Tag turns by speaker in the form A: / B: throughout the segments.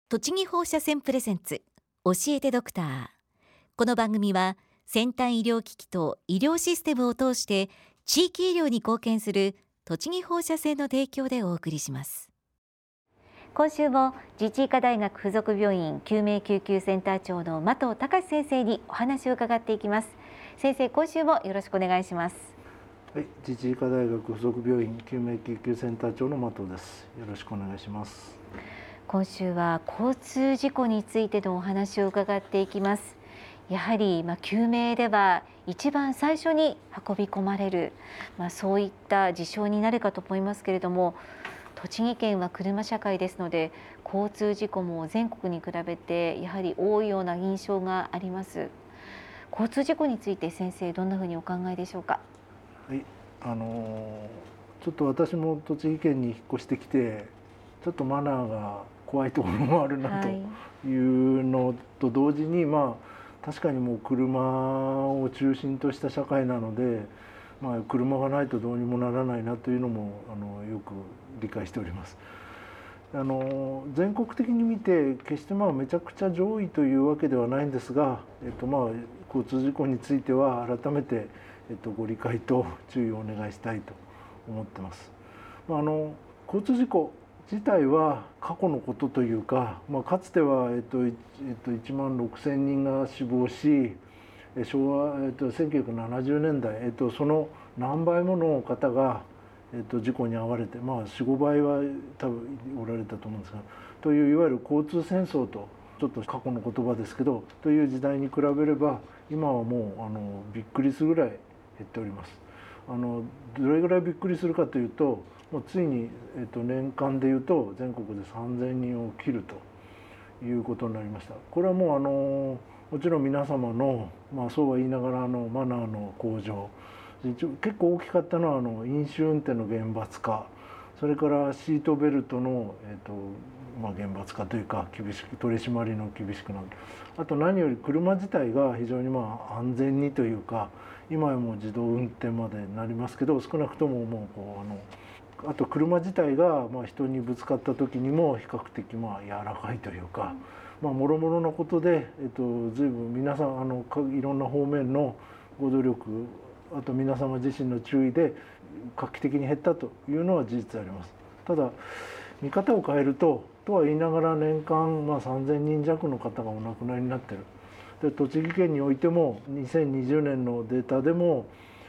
A: 栃木放射線プレゼンツ教えてドクター。この番組は先端医療機器と医療システムを通して地域医療に貢献する栃木放射線の提供でお送りします。今週も自治医科大学附属病院救命救急センター長の的藤隆先生にお話を伺っていきます。先生、今週もよろしくお願いします。
B: はい、自治医科大学附属病院救命救急センター長の的藤です。よろしくお願いします。
A: 今週は交通事故についてのお話を伺っていきます。やはり救命では一番最初に運び込まれる、そういった事象になるかと思いますけれども、栃木県は車社会ですので交通事故も全国に比べてやはり多いような印象があります。交通事故について先生、どんなふうにお考えでしょうか。
B: はい、ちょっと私も栃木県に引っ越してきて、ちょっとマナーが怖いところもあるなというのと同時に、確かにもう車を中心とした社会なので、車がないとどうにもならないなというのもよく理解しております。全国的に見て決してめちゃくちゃ上位というわけではないんですが、交通事故については改めて、ご理解と注意をお願いしたいと思ってます。交通事故自体は過去のことというか、かつては、1万6000人が死亡し、昭和、1970年代、その何倍もの方が、事故に遭われて、4、5倍は多分おられたと思うんですが、といういわゆる交通戦争と、ちょっと過去の言葉ですけど、という時代に比べれば、今はもうびっくりするぐらい減っております。どれぐらいびっくりするかというと、もうついに、年間でいうと全国で3000人を切るということになりました。これはもうもちろん皆様の、そうは言いながらマナーの向上、結構大きかったのは飲酒運転の厳罰化、それからシートベルトの、厳罰化というか厳しく取り締まりの厳しくなる。あと何より車自体が非常に安全にというか、今はもう自動運転までなりますけど、少なくとももうあと車自体が人にぶつかった時にも比較的柔らかいというか、もろもろのことで、随分皆さんいろんな方面のご努力、あと皆様自身の注意で画期的に減ったというのは事実であります。ただ見方を変えるとは言いながら年間3000人弱の方がお亡くなりになっている。で栃木県においても2020年のデータでも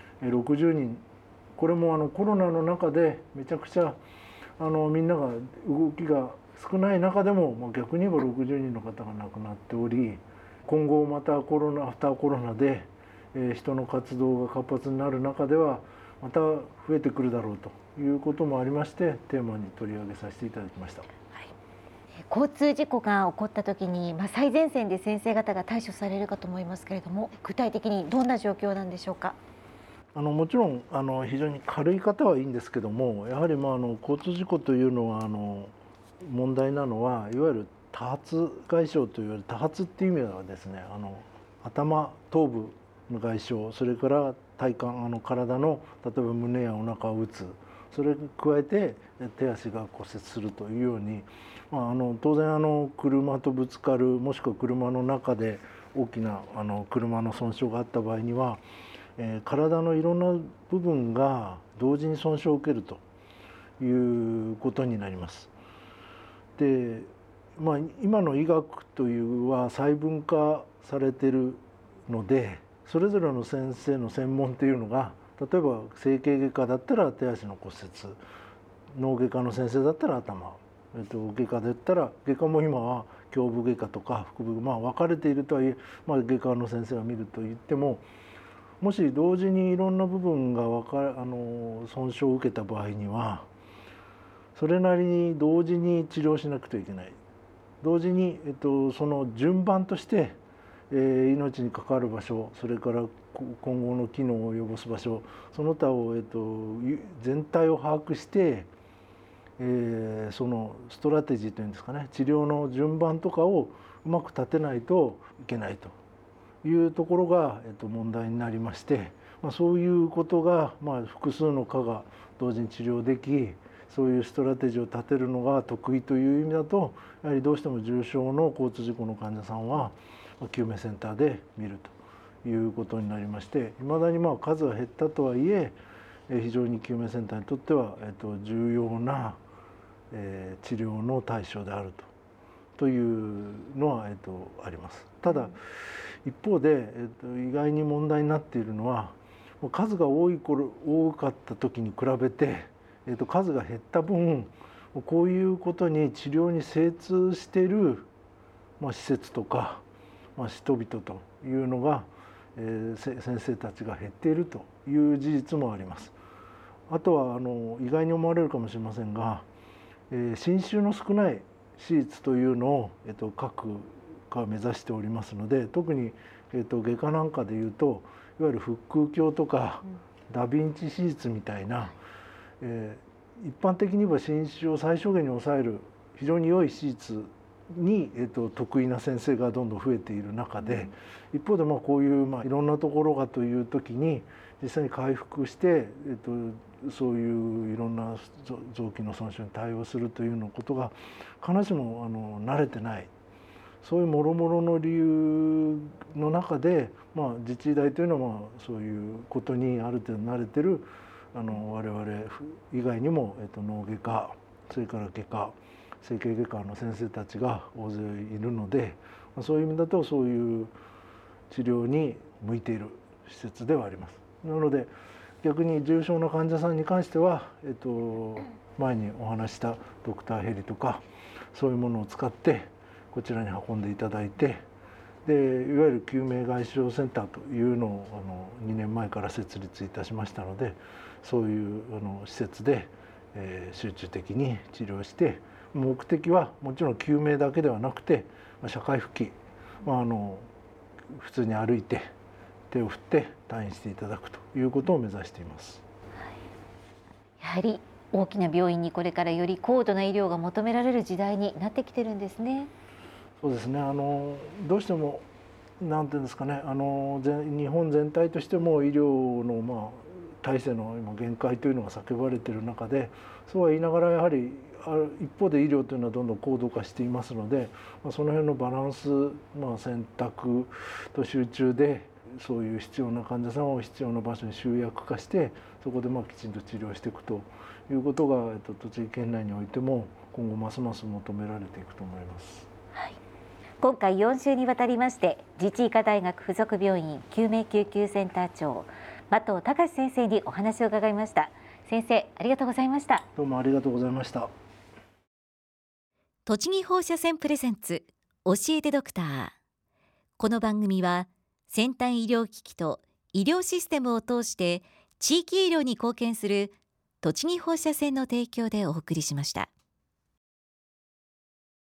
B: 60人、これもコロナの中でめちゃくちゃみんなが動きが少ない中でも、逆に言えば60人の方が亡くなっており、今後またアフターコロナで人の活動が活発になる中ではまた増えてくるだろうということもありまして、テーマに取り上げさせていただきました。
A: 交通事故が起こった時に、最前線で先生方が対処されるかと思いますけれども、具体的にどんな状況なんでしょうか。
B: もちろん非常に軽い方はいいんですけども、やはり交通事故というのは問題なのは、いわゆる多発外傷といわれる多発っていう意味ではですね、頭頭部の外傷、それから体幹体の例えば胸やお腹を打つ、それに加えて手足が骨折するというように、当然車とぶつかる、もしくは車の中で大きな車の損傷があった場合には、体のいろんな部分が同時に損傷を受けるということになります。で、今の医学というは細分化されているので、それぞれの先生の専門というのが、例えば整形外科だったら手足の骨折、脳外科の先生だったら頭、外科だったら、外科も今は胸部外科とか腹部、分かれているとはいえ、外科の先生が見ると言っても、もし同時にいろんな部分が損傷を受けた場合には、それなりに同時に治療しなくてはいけない。同時に、その順番として、命に関わる場所、それから今後の機能を及ぼす場所、その他を、全体を把握して、そのストラテジーというんですかね、治療の順番とかをうまく立てないといけないというところが、問題になりまして、そういうことが、複数の科が同時に治療でき、 そういうストラテジーを立てるのが得意という意味だと、やはりどうしても重症の交通事故の患者さんは救命センターで見るということになりまして、いまだに数は減ったとはいえ非常に救命センターにとっては重要な治療の対象であるというのはあります。ただ一方で意外に問題になっているのは、数が多かった時に比べて数が減った分、こういうことに治療に精通している施設とか人々というのが先生たちが減っているという事実もあります。あとは意外に思われるかもしれませんが、侵襲の少ない手術というのを各科は目指しておりますので、特に外科なんかでいうと、いわゆる腹腔鏡とかダヴィンチ手術みたいな、一般的に言えば侵襲を最小限に抑える非常に良い手術に、得意な先生がどんどん増えている中で、一方でこういういろんなところがという時に実際に回復して、そういういろんな臓器の損傷に対応するというようなことが必ずしも慣れてない、そういうもろもろの理由の中で、自治医大というのはそういうことにある程度慣れてる我々以外にも脳外科、それから外科、整形外科の先生たちが大勢いるので、そういう意味だとそういう治療に向いている施設ではあります。なので逆に重症な患者さんに関しては、前にお話したドクターヘリとかそういうものを使ってこちらに運んでいただいて、でいわゆる救命外傷センターというのを2年前から設立いたしましたので、そういう施設で集中的に治療して、目的はもちろん救命だけではなくて社会復帰、普通に歩いて手を振って退院していただくということを目指しています。
A: やはり大きな病院にこれからより高度な医療が求められる時代になってきてるんですね。
B: そうですね。どうしてもなんていうんですかね、日本全体としても医療の体制の今限界というのが叫ばれている中で、そうは言いながらやはり一方で医療というのはどんどん高度化していますので、その辺のバランス、選択と集中でそういう必要な患者さんを必要な場所に集約化して、そこできちんと治療していくということが栃木県内においても今後ますます求められていくと思います。
A: 今回4週にわたりまして自治医科大学附属病院救命救急センター長馬藤隆先生にお話を伺いました。先生、ありがとうございました。
B: どうもありがとうございました。
C: 栃木放射線プレゼンツ教えてドクター。この番組は先端医療機器と医療システムを通して地域医療に貢献する栃木放射線の提供でお送りしました。